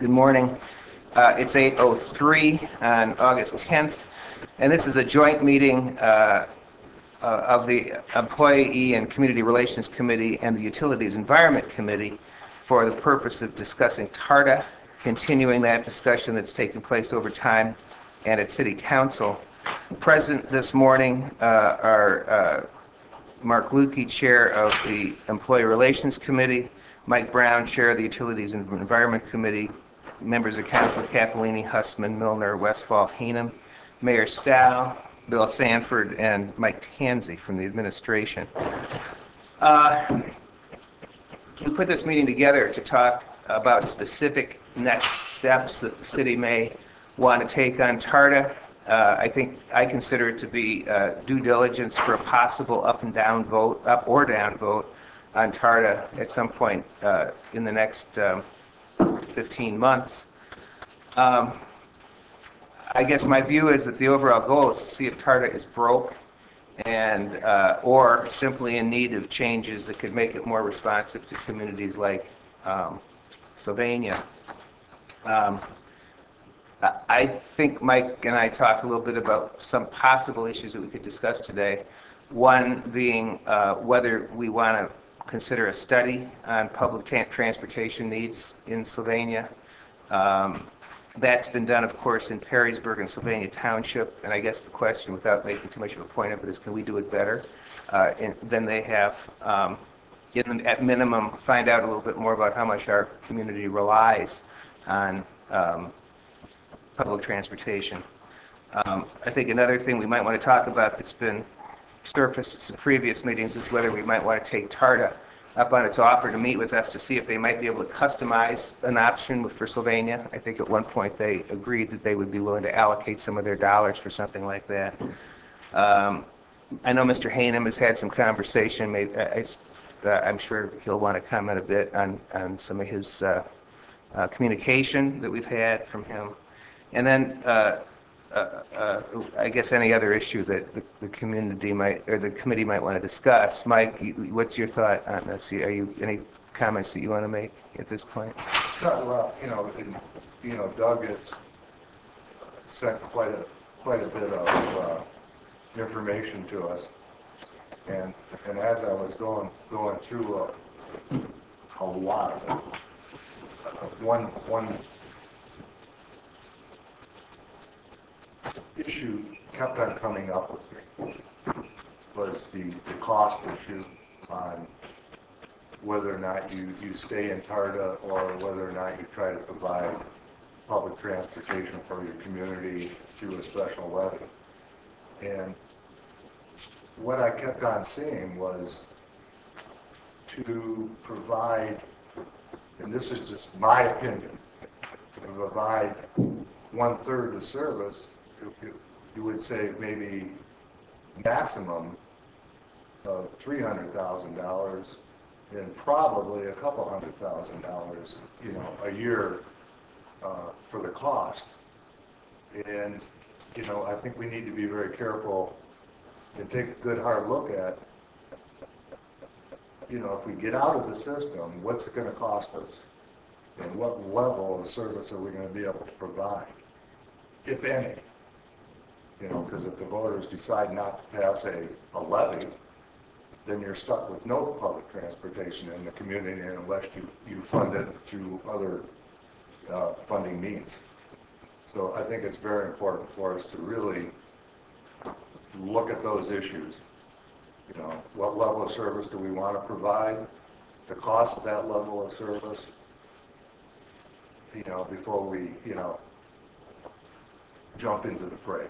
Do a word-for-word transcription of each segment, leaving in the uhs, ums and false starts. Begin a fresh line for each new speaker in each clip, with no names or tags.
Good morning. Uh, it's eight oh three on August tenth, and this is a joint meeting uh, uh, of the Employee and Community Relations Committee and the Utilities Environment Committee for the purpose of discussing TARTA, continuing that discussion that's taken place over time and at City Council. Present this morning uh, are uh, Mark Lukey, Chair of the Employee Relations Committee, Mike Brown, Chair of the Utilities and Environment Committee, members of Council Cappellini, Hussman, Milner, Westfall, Hanem, Mayor Stow, Bill Sanford, and Mike Tansey from the administration. Uh, we put this meeting together to talk about specific next steps that the city may want to take on TARTA. Uh, I think I consider it to be uh, due diligence for a possible up and down vote, up or down vote on TARTA at some point uh, in the next um, fifteen months. Um, I guess my view is that the overall goal is to see if TARTA is broke and uh, or simply in need of changes that could make it more responsive to communities like um, Sylvania. Um, I think Mike and I talked a little bit about some possible issues that we could discuss today. One being uh, whether we want to consider a study on public tra- transportation needs in Sylvania. Um, that's been done, of course, in Perrysburg and Sylvania Township, and I guess the question, without making too much of a point of it, is can we do it better uh, in, than they have? Um, in, at minimum, find out a little bit more about how much our community relies on um, public transportation. Um, I think another thing we might want to talk about that's been surfaced at some previous meetings is whether we might want to take TARTA up on its offer to meet with us to see if they might be able to customize an option for Sylvania. I think at one point they agreed that they would be willing to allocate some of their dollars for something like that. Um, I know Mister Hanem has had some conversation. Maybe, I, uh, I'm sure he'll want to comment a bit on, on some of his uh, uh, communication that we've had from him. And then uh, Uh, uh, I guess any other issue that the, the community might or the committee might want to discuss. Mike, you, what's your thought on this? Are you any comments that you want to make at this point?
Well, you know, and, you know, Doug has sent quite a quite a bit of uh, information to us, and and as I was going going through a, a lot of it, uh, one one. issue kept on coming up with me was the, the cost issue on whether or not you, you stay in TARTA or whether or not you try to provide public transportation for your community through a special levy. And what I kept on seeing was to provide, and this is just my opinion, to provide one-third of service, you would save maybe maximum of three hundred thousand dollars and probably a couple hundred thousand dollars, you know, a year uh, for the cost. And, you know, I think we need to be very careful and take a good hard look at, you know, if we get out of the system, what's it going to cost us? And what level of service are we going to be able to provide, if any? You know, because if the voters decide not to pass a, a levy, then you're stuck with no public transportation in the community unless you, you fund it through other uh, funding means. So I think it's very important for us to really look at those issues. You know, what level of service do we want to provide? The cost of that level of service, you know, before we, you know, jump into the fray.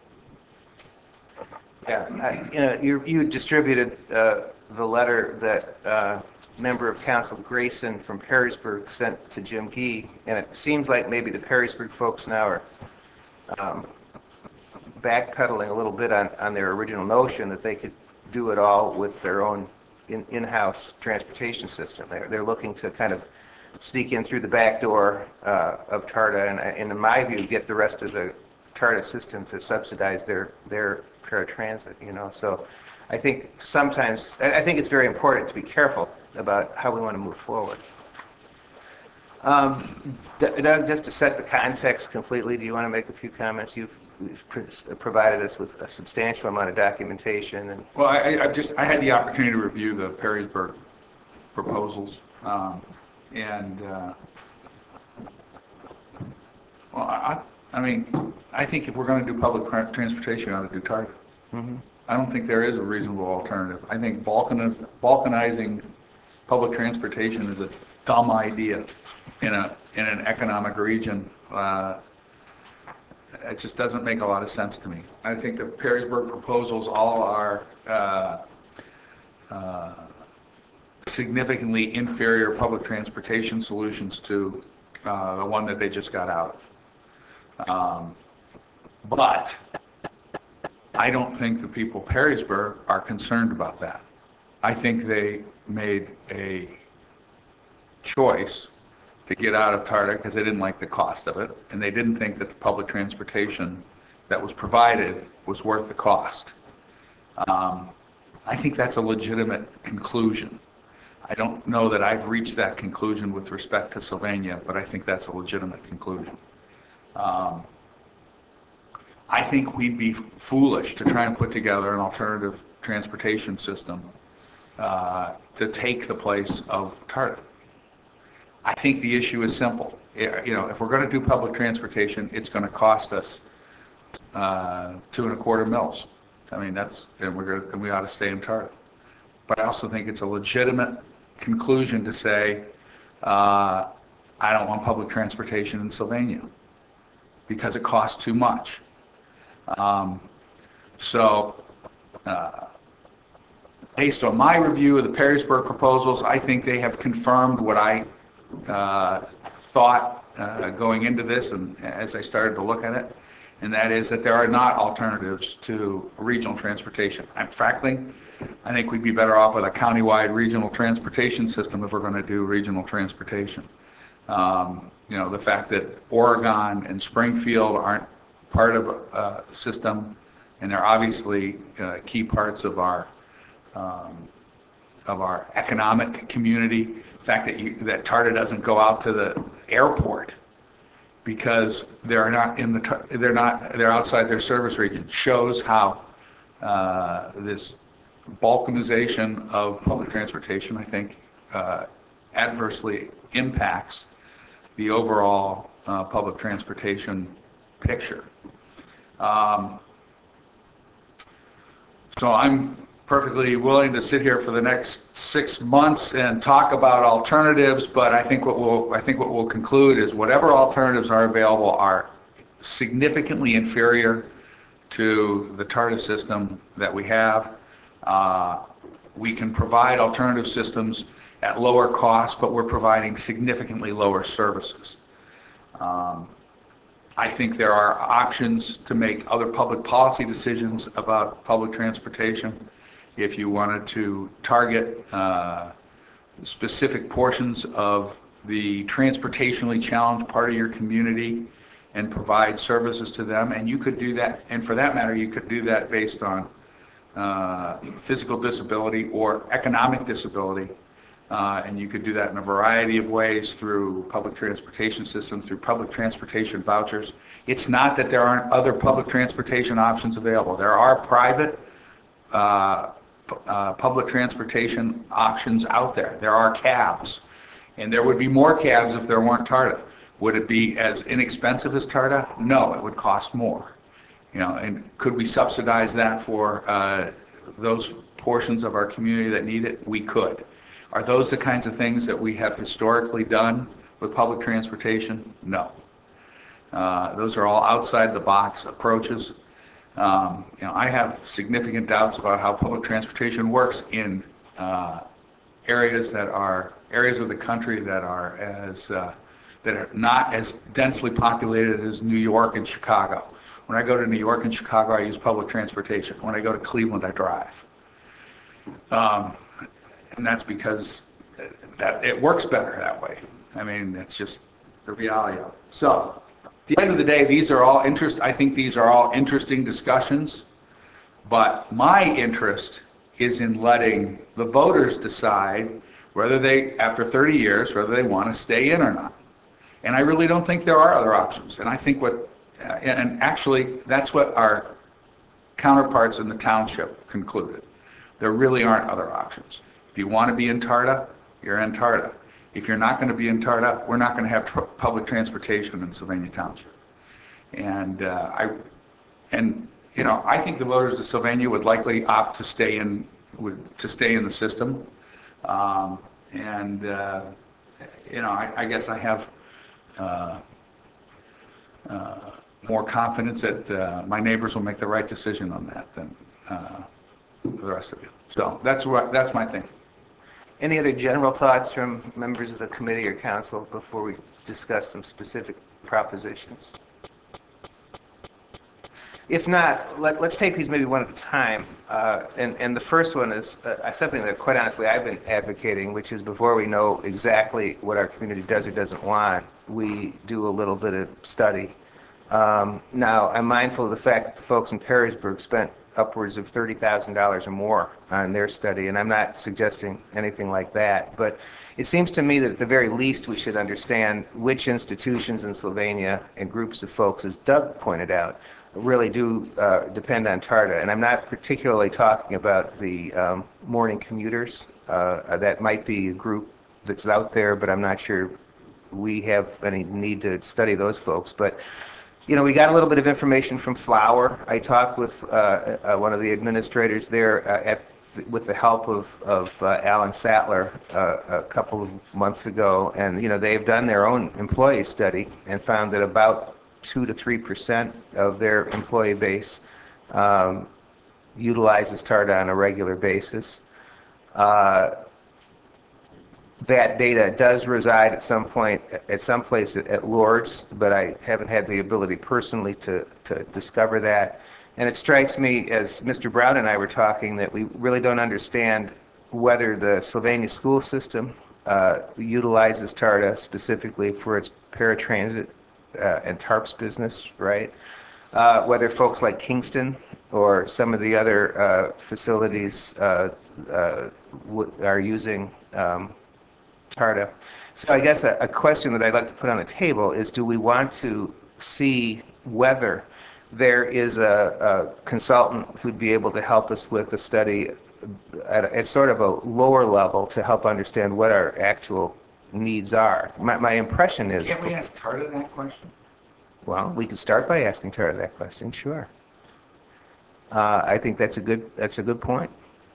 Yeah, I, you know, you, you distributed uh, the letter that uh, member of council Grayson from Perrysburg sent to Jim Gee, and it seems like maybe the Perrysburg folks now are um, backpedaling a little bit on, on their original notion that they could do it all with their own in, in-house transportation system. They're, they're looking to kind of sneak in through the back door uh, of TARTA and, and, in my view, get the rest of the TARTA system to subsidize their their paratransit, you know. So I think sometimes, I think it's very important to be careful about how we want to move forward. Um, Doug, just to set the context completely, do you want to make a few comments? You've provided us with a substantial amount of documentation. And
well, I, I just I had the opportunity to review the Perrysburg proposals, um, and uh, well, I, I mean, I think if we're going to do public transportation, we ought to do Target. Mm-hmm. I don't think there is a reasonable alternative. I think balkaniz balkanizing public transportation is a dumb idea in a in an economic region. Uh, it just doesn't make a lot of sense to me. I think the Perrysburg proposals all are uh, uh, significantly inferior public transportation solutions to uh, the one that they just got out of. Um, but I don't think the people of Perrysburg are concerned about that. I think they made a choice to get out of TARDA because they didn't like the cost of it, and they didn't think that the public transportation that was provided was worth the cost. Um, I think that's a legitimate conclusion. I don't know that I've reached that conclusion with respect to Sylvania, but I think that's a legitimate conclusion. Um, I think we'd be foolish to try and put together an alternative transportation system uh, to take the place of TARDA. I think the issue is simple. You know, if we're going to do public transportation, it's going to cost us uh, two and a quarter mils. I mean, that's and we're going to, and we ought to stay in TARDA. But I also think it's a legitimate conclusion to say, uh, I don't want public transportation in Sylvania because it costs too much. Um, so, uh, based on my review of the Perrysburg proposals, I think they have confirmed what I uh, thought uh, going into this, and as I started to look at it, and that is that there are not alternatives to regional transportation. And frankly, I think we'd be better off with a countywide regional transportation system if we're going to do regional transportation. Um, you know, the fact that Oregon and Springfield aren't part of a system, and they're obviously uh, key parts of our um, of our economic community. The fact that you, that TARDA doesn't go out to the airport because they're not in the they're not they're outside their service region shows how uh, this balkanization of public transportation, I think, uh, adversely impacts the overall uh, public transportation picture. Um, so I'm perfectly willing to sit here for the next six months and talk about alternatives, but I think what we'll I think what we'll conclude is whatever alternatives are available are significantly inferior to the TARDA system that we have. Uh, we can provide alternative systems at lower cost, but we're providing significantly lower services. Um, I think there are options to make other public policy decisions about public transportation. If you wanted to target uh, specific portions of the transportationally challenged part of your community and provide services to them, and you could do that, and for that matter, you could do that based on uh, physical disability or economic disability. Uh, and you could do that in a variety of ways through public transportation systems, through public transportation vouchers. It's not that there aren't other public transportation options available. There are private uh, uh, public transportation options out there. There are cabs, and there would be more cabs if there weren't TARDA. Would it be as inexpensive as TARDA? No, it would cost more. You know, and could we subsidize that for uh, those portions of our community that need it? We could. Are those the kinds of things that we have historically done with public transportation? No. Uh, those are all outside the box approaches. Um, you know, I have significant doubts about how public transportation works in uh, areas that are areas of the country that are as uh, that are not as densely populated as New York and Chicago. When I go to New York and Chicago, I use public transportation. When I go to Cleveland, I drive. Um, And that's because that it works better that way. I mean, it's just the reality of it. So, at the end of the day, these are all interest. I think these are all interesting discussions. But my interest is in letting the voters decide whether they, after thirty years, whether they want to stay in or not. And I really don't think there are other options. And I think what, uh, and actually, that's what our counterparts in the township concluded. There really aren't other options. If you want to be in Tarta, you're in Tarta. If you're not going to be in Tarta, we're not going to have tr- public transportation in Sylvania Township. And uh, I, and you know, I think the voters of Sylvania would likely opt to stay in, would, to stay in the system. Um, and uh, you know, I, I guess I have uh, uh, more confidence that uh, my neighbors will make the right decision on that than uh, the rest of you. So that's what that's my thing.
Any other general thoughts from members of the committee or council before we discuss some specific propositions? If not, let, let's take these maybe one at a time. Uh, and, and the first one is uh, something that, quite honestly, I've been advocating, which is before we know exactly what our community does or doesn't want, we do a little bit of study. Um, now, I'm mindful of the fact that the folks in Perrysburg spent upwards of thirty thousand dollars or more on their study, and I'm not suggesting anything like that, but it seems to me that at the very least we should understand which institutions in Sylvania and groups of folks, as Doug pointed out, really do uh, depend on Tarta. And I'm not particularly talking about the um, morning commuters. Uh, that might be a group that's out there, but I'm not sure we have any need to study those folks. But you know, we got a little bit of information from Flower. I talked with uh, uh, one of the administrators there uh, at, with the help of, of uh, Alan Sattler uh, a couple of months ago, and you know, they've done their own employee study and found that about two to three percent of their employee base um, utilizes Tarta on a regular basis. Uh, That data does reside at some point, at some place at, at Lourdes, but I haven't had the ability personally to, to discover that. And it strikes me, as Mister Brown and I were talking, that we really don't understand whether the Sylvania school system uh, utilizes Tarta specifically for its paratransit uh, and TARPS business, right? Uh, whether folks like Kingston or some of the other uh, facilities uh, uh, w- are using um, Tarta. So I guess a, a question that I'd like to put on the table is, do we want to see whether there is a, a consultant who'd be able to help us with a study at, at sort of a lower level to help understand what our actual needs are? My, my impression is...
Can't we ask Tarta that question?
Well, we could start by asking Tarta that question, sure. Uh, I think that's a good, that's a good point.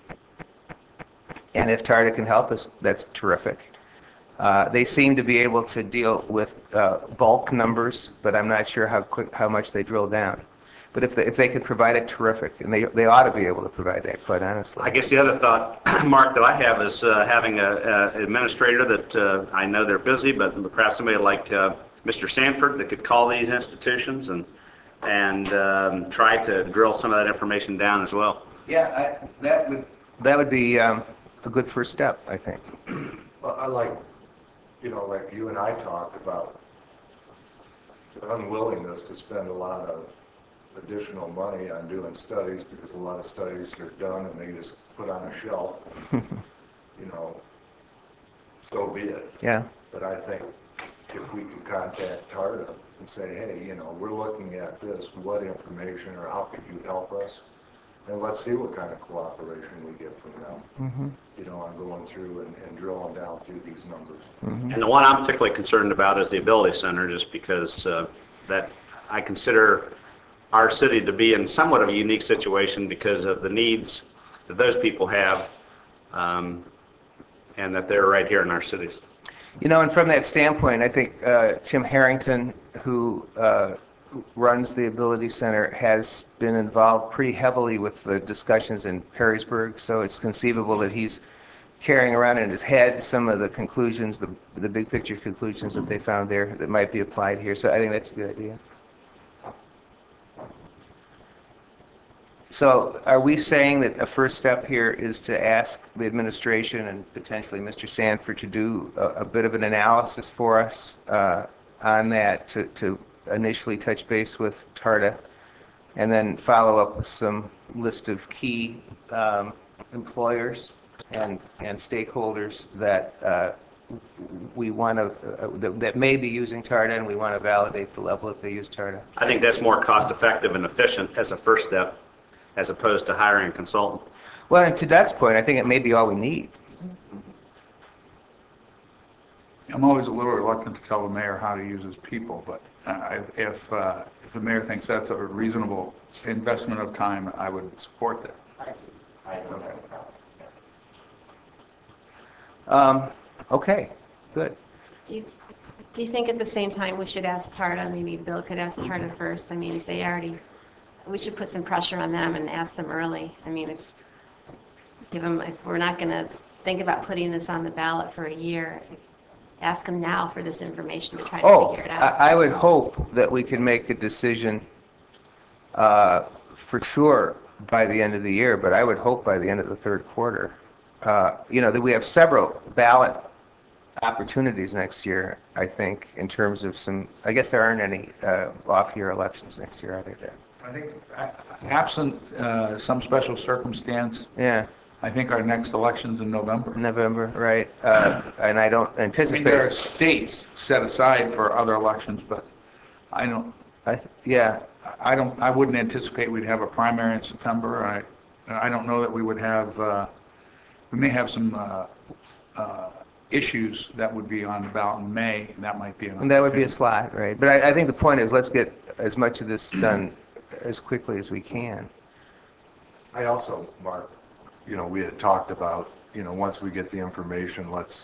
And if Tarta can help us, that's terrific. Uh, they seem to be able to deal with uh, bulk numbers, but I'm not sure how quick, how much they drill down. But if they, if they could provide it, terrific, and they they ought to be able to provide that, quite honestly.
I guess the other thought, Mark, that I have is uh, having an administrator that uh, I know they're busy, but perhaps somebody like uh, Mister Sanford that could call these institutions and and um, try to drill some of that information down as well.
Yeah, I, that would that would be um, a good first step, I think.
Well, I like, you know, like you and I talked about the unwillingness to spend a lot of additional money on doing studies because a lot of studies are done and they just put on a shelf. You know, so be it.
Yeah.
But I think if we could contact Tarta and say, hey, you know, we're looking at this, what information or how could you help us? And let's see what kind of cooperation we get from them. Mm-hmm. You know, on going through and, and drilling down through these numbers.
Mm-hmm. And the one I'm particularly concerned about is the Ability Center, just because uh, that I consider our city to be in somewhat of a unique situation because of the needs that those people have, um, and that they're right here in our cities.
You know, and from that standpoint, I think uh, Tim Harrington, who uh, runs the Ability Center, has been involved pretty heavily with the discussions in Perrysburg, so it's conceivable that he's carrying around in his head some of the conclusions, the, the big picture conclusions that they found there that might be applied here, so I think that's a good idea. So are we saying that a first step here is to ask the administration and potentially Mister Sanford to do a, a bit of an analysis for us uh, on that, to, to initially touch base with Tarta, and then follow up with some list of key um, employers and, and stakeholders that uh, we want to, uh, that, that may be using TARDA, and we want to validate the level if they use TARDA.
I think that's more cost-effective and efficient as a first step, as opposed to hiring a consultant.
Well, and to Doug's point, I think it may be all we need.
I'm always a little reluctant to tell the mayor how to use his people, but uh, if, uh, if the mayor thinks that's a reasonable investment of time, I would support that.
Um, okay, good.
Do you, do you think at the same time we should ask TARDA, maybe Bill could ask TARDA first? I mean, if they already, we should put some pressure on them and ask them early. I mean, if, give them, if we're not going to think about putting this on the ballot for a year, ask them now for this information to try to
Oh,
figure it out.
I, I would hope that we can make a decision uh, for sure by the end of the year, but I would hope by the end of the third quarter. Uh, you know, that we have several ballot opportunities next year, I think, in terms of some, I guess there aren't any uh, off-year elections next year, are there, Dan?
I think uh, absent uh, some special circumstance,
Yeah,
I think our next election's in November.
November, right. Uh, and I don't
I
anticipate...
mean, there are states set aside for other elections, but I don't,
I, yeah,
I don't, I wouldn't anticipate we'd have a primary in September. I, I don't know that we would have, uh, we may have some uh, uh, issues that would be on the ballot in May, and that might be an
and that would be a
opportunity.
slot, right? But I, I think the point is, let's get as much of this done as quickly as we can.
I also, Mark, you know, we had talked about, you know, once we get the information, let's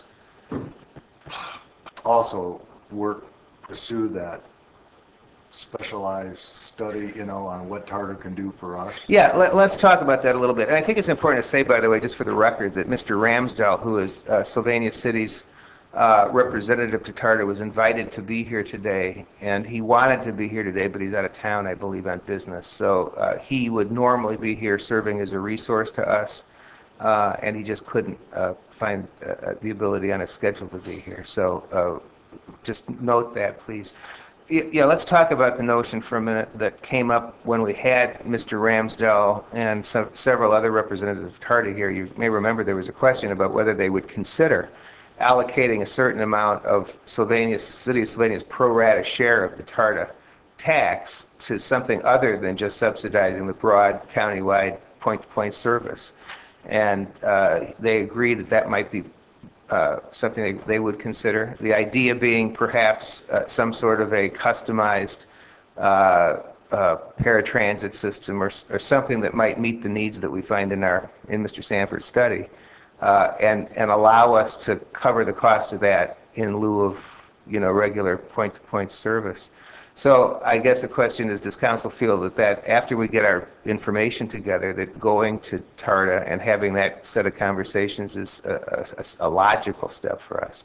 also work, pursue that specialized study, you know, on what TARDA can do for us.
Yeah, let, let's talk about that a little bit. And I think it's important to say, by the way, just for the record, that Mister Ramsdell, who is uh, Sylvania City's uh, representative to TARDA, was invited to be here today, and he wanted to be here today, but he's out of town, I believe, on business. So uh, he would normally be here serving as a resource to us, uh, and he just couldn't uh, find uh, the ability on his schedule to be here. So uh, just note that, please. Yeah, let's talk about the notion for a minute that came up when we had Mister Ramsdell and some, several other representatives of TARDA here. You may remember there was a question about whether they would consider allocating a certain amount of Sylvania, City of Sylvania's pro rata share of the TARDA tax to something other than just subsidizing the broad countywide point-to-point service. And uh, they agreed that that might be Uh, something they, they would consider. The idea being perhaps uh, some sort of a customized uh, uh, paratransit system or, or something that might meet the needs that we find in our in Mister Sanford's study, uh, and and allow us to cover the cost of that in lieu of you know regular point-to-point service. So I guess the question is, does council feel that, that after we get our information together, that going to TARDA and having that set of conversations is a, a, a logical step for us?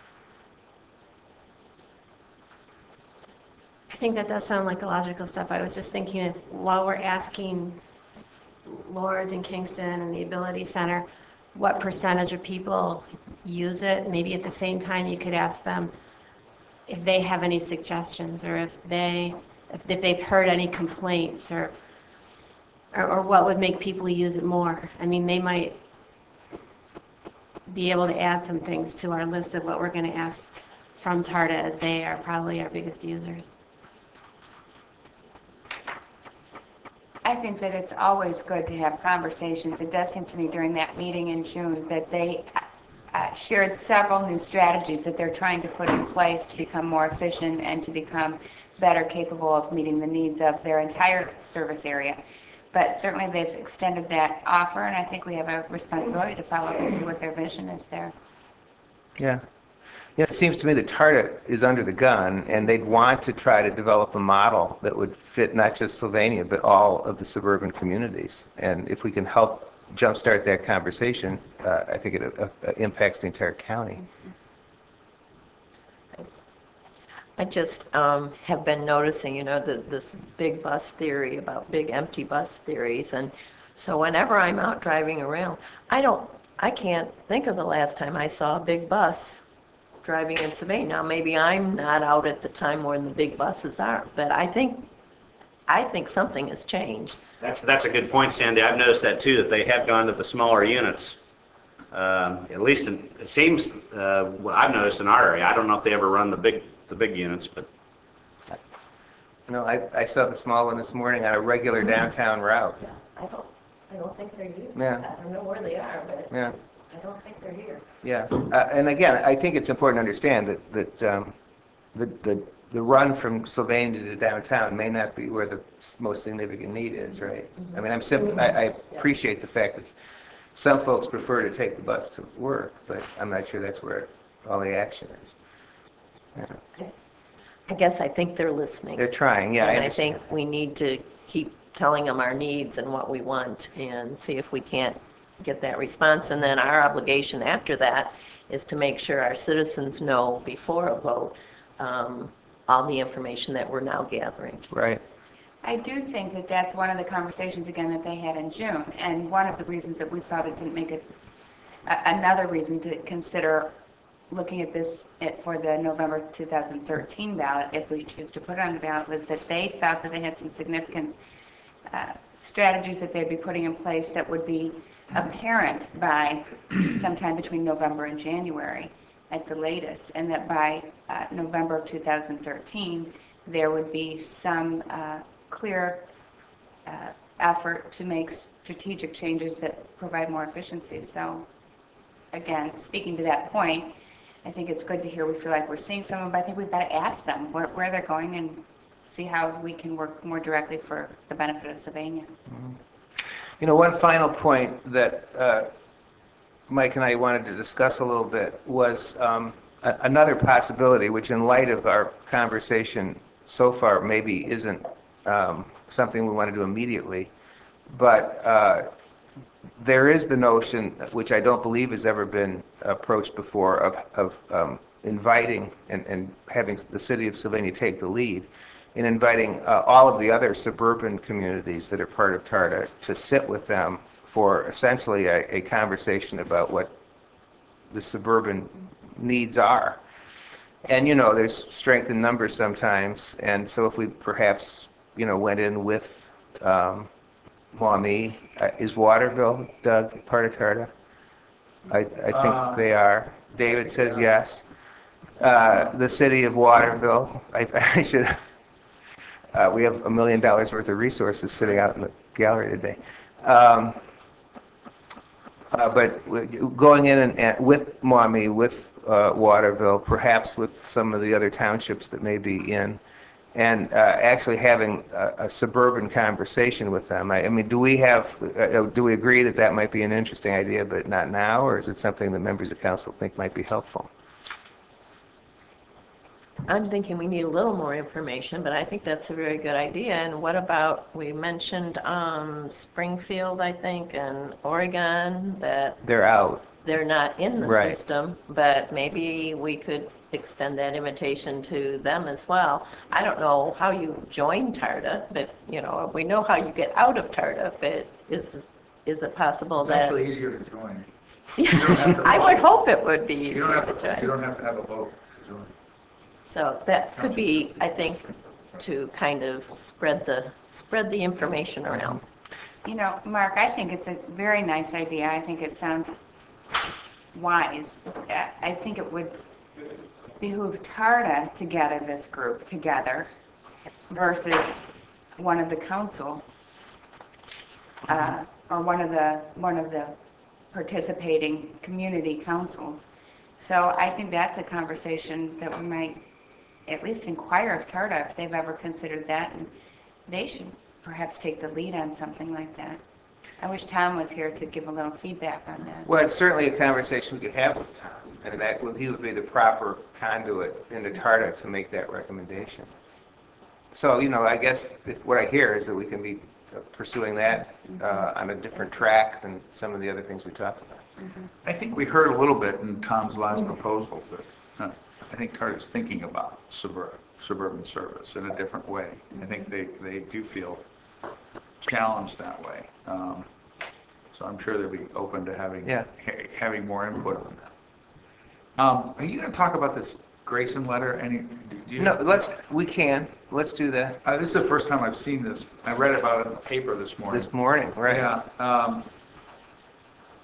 I think that does sound like a logical step. I was just thinking, if, while we're asking Lords and Kingston and the Ability Center what percentage of people use it, maybe at the same time you could ask them if they have any suggestions, or if they if, if they've heard any complaints, or, or or what would make people use it more. I mean, they might be able to add some things to our list of what we're going to ask from TARDA, as they are probably our biggest users.
I think that it's always good to have conversations. It does seem to me during that meeting in June that they uh, shared several new strategies that they're trying to put in place to become more efficient and to become better capable of meeting the needs of their entire service area. But certainly they've extended that offer, and I think we have a responsibility to follow up and see what their vision is there.
Yeah. Yeah, it seems to me that TARDA is under the gun, and they'd want to try to develop a model that would fit not just Sylvania, but all of the suburban communities. And if we can help jumpstart that conversation, uh, I think it uh, uh, impacts the entire county.
I just um, have been noticing, you know, the, this big bus theory about big empty bus theories. And so whenever I'm out driving around, I don't, I can't think of the last time I saw a big bus driving in Sylvania. Now, maybe I'm not out at the time when the big buses are, but I think, I think something has changed.
That's, that's a good point, Sandy. I've noticed that too, that they have gone to the smaller units Um, At least in- it seems, uh, what I've noticed in our area, I don't know if they ever run the big, the big units, but
No, I, I saw the small one this morning on a regular downtown route.
I don't, I don't think they're used.
Yeah.
I don't know where they are, but
Yeah,
I don't think they're here.
yeah. Uh, and again, I think it's important to understand that, that, um, the, the, the run from Sylvania to downtown may not be where the s- most significant need is, right? I mean, I'm simple, I, I appreciate the fact that some folks prefer to take the bus to work, but I'm not sure that's where all the action is. Yeah.
I guess I think they're listening.
They're trying, yeah, I
And I
understand.
think we need to keep telling them our needs and what we want and see if we can't get that response. And then our obligation after that is to make sure our citizens know before a vote um, all the information that we're now gathering.
Right.
I do think that that's one of the conversations, again, that they had in June, and one of the reasons that we thought it didn't make it, a- another reason to consider looking at this at- for the November two thousand thirteen ballot, if we choose to put it on the ballot, was that they felt that they had some significant uh, strategies that they'd be putting in place that would be apparent by sometime between November and January at the latest, and that by uh, November of two thousand thirteen, there would be some uh, clear uh, effort to make strategic changes that provide more efficiency. So again, speaking to that point, I think it's good to hear we feel like we're seeing some of them, but I think we've got to ask them where, where they're going and see how we can work more directly for the benefit of Sylvania.
You know, one final point that uh, Mike and I wanted to discuss a little bit was um, a- another possibility, which in light of our conversation so far maybe isn't um, something we want to do immediately, but uh, there is the notion, which I don't believe has ever been approached before, of, of um, inviting and, and having the city of Sylvania take the lead in inviting uh, all of the other suburban communities that are part of TARTA to sit with them for essentially a, a conversation about what the suburban needs are. And, you know, there's strength in numbers sometimes, and so if we perhaps, you know, went in with um, Maumee, uh, is Waterville, Doug, part of TARTA? I, I
Uh,
think they are. David says yes. Uh, the city of Waterville, I, I should, uh, we have a million dollars worth of resources sitting out in the gallery today. Um, uh, but w- going in and, and with Maumee, with uh, Waterville, perhaps with some of the other townships that may be in, and uh, actually having a, a suburban conversation with them. I, I mean, do we have, uh, do we agree that that might be an interesting idea, but not now, or is it something that members of council think might be helpful?
I'm thinking we need a little more information, but I think that's a very good idea. And what about, we mentioned um, Springfield, I think, and Oregon, that
They're out.
they're not in the
Right.
system, but maybe we could extend that invitation to them as well. I don't know how you join TARTA, but, you know, we know how you get out of TARTA, but is, is it possible
It's
that?
actually easier to join. You don't have to
I would
vote.
hope it would be
You don't
easier
have
to
to, you
join.
don't have to have a vote to join.
So that could be, I think, to kind of spread the, spread the information around.
You know, Mark, I think it's a very nice idea. I think it sounds wise. I I think it would behoove TARTA to gather this group together versus one of the council, uh, or one of the, one of the participating community councils. So I think that's a conversation that we might at least inquire of TARTA if they've ever considered that, and they should perhaps take the lead on something like that. I wish Tom was here to give a little feedback on that.
Well, it's certainly a conversation we could have with Tom, and that would, he would be the proper conduit into TARTA to make that recommendation. So, you know, I guess if, what I hear is that we can be pursuing that uh, on a different track than some of the other things we talked about.
I think we heard a little bit in Tom's last proposal that uh, I think TARTA's thinking about suburban, suburban service in a different way. I think they, they do feel challenged that way. Um, so I'm sure they'll be open to having,
Yeah.
ha- having more input on that. Um, are you going to talk about this Grayson letter? Any, do you,
No, let's, we can, let's do that
Uh, this is the first time I've seen this. I read about it in the paper this morning.
this morning, right?
Yeah. Um,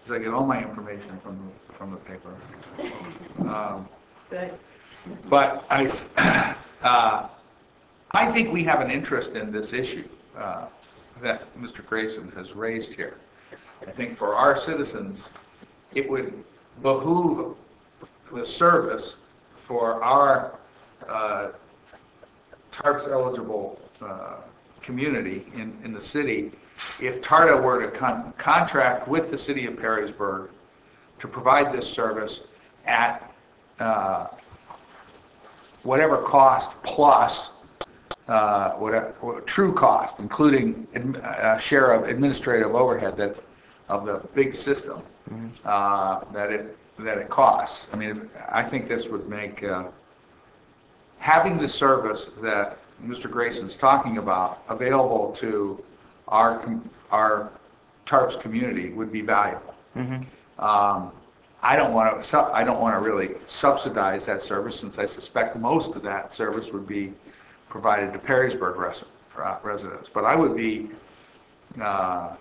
because I get all my information from, the- from the paper. Um,
Good.
But I, s- uh, I think we have an interest in this issue uh, that Mister Grayson has raised here. I think for our citizens, it would behoove the service for our uh, TARPS eligible uh, community in, in the city if TARTA were to con- contract with the city of Perrysburg to provide this service at uh, whatever cost plus uh, whatever, what, true cost, including admi- a share of administrative overhead that of the big system uh, that it that it costs. I mean, I think this would make uh, having the service that Mister Grayson's talking about available to our com- our TARPS community would be valuable. Um, I don't want to. I don't want to really subsidize that service, since I suspect most of that service would be provided to Perrysburg res- uh, residents. But I would be, uh,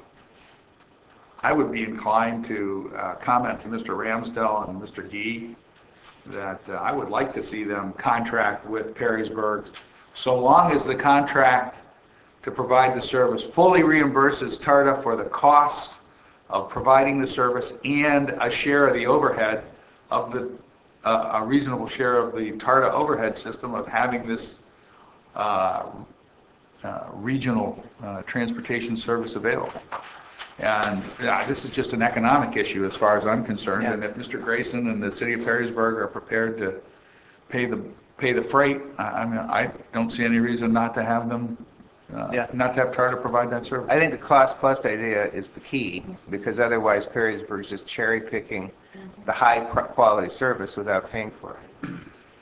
I would be inclined to uh, comment to Mister Ramsdell and Mister Gee that uh, I would like to see them contract with Perrysburg, so long as the contract to provide the service fully reimburses TARTA for the costs of providing the service and a share of the overhead of the, uh, a reasonable share of the TARTA overhead system of having this uh, uh, regional uh, transportation service available. And yeah, this is just an economic issue as far as I'm concerned,
Yeah.
and if Mister Grayson and the city of Perrysburg are prepared to pay the, pay the freight, I I mean, I don't see any reason not to have them, uh,
Yeah.
not to have TARTA provide that service.
I think the cost plus idea is the key, because otherwise Perrysburg is just cherry picking the high qu- quality service without paying for it.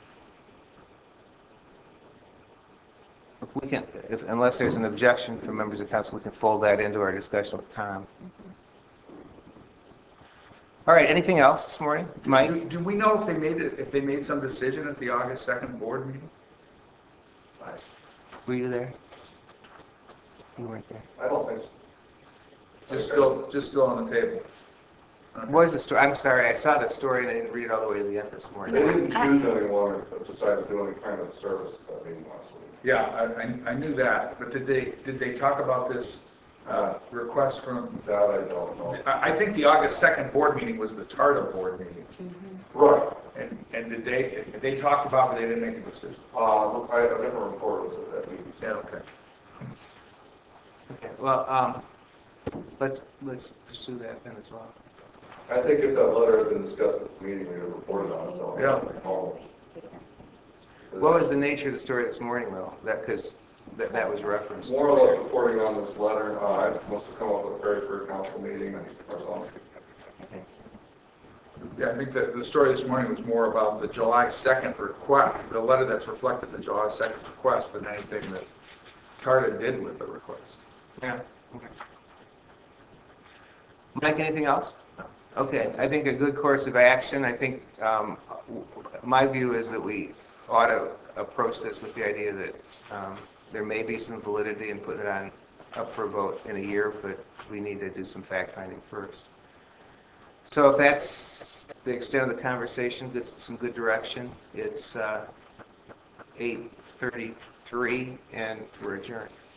If we can, if, unless there's an objection from members of council, we can fold that into our discussion with Tom. All right, anything else this morning? Mike?
Do, do we know if they made it, if they made some decision at the August second board meeting?
Were you there? You weren't there.
I don't think so.
Just still, just still on the table?
What was the story? I'm sorry, I saw the story and I didn't read it all the way to the end this
They
morning.
didn't choose any longer, but decided to do any kind of service at that meeting last week.
Yeah, I, I, I knew that, but did they, did they talk about this, uh, request from,
That I don't know.
I, I think the August second board meeting was the TARTA board meeting.
Right.
And, and did they, they talked about, but they didn't make a decision?
Uh, I, a different report was at that meeting.
Yeah, okay.
Okay, well, um, let's, let's pursue that then as well.
I think if that letter had been discussed at the meeting, we would have reported on it, so.
Yeah.
Oh.
What was the nature of the story this morning, though? That, because that, that was referenced.
More or less reporting on this letter, uh, I must have come up with a very first council meeting or something.
Yeah, I think that the story this morning was more about the July second request, the letter that's reflected in the July second request, than anything that TARTA did with the request.
Yeah. Okay. Mike, anything else? Okay, I think a good course of action, I think, um, w- my view is that we ought to approach this with the idea that um, there may be some validity in putting it on, up for a vote in a year, but we need to do some fact-finding first. So if that's the extent of the conversation, good, some good direction. It's uh, eight thirty-three, and we're adjourned.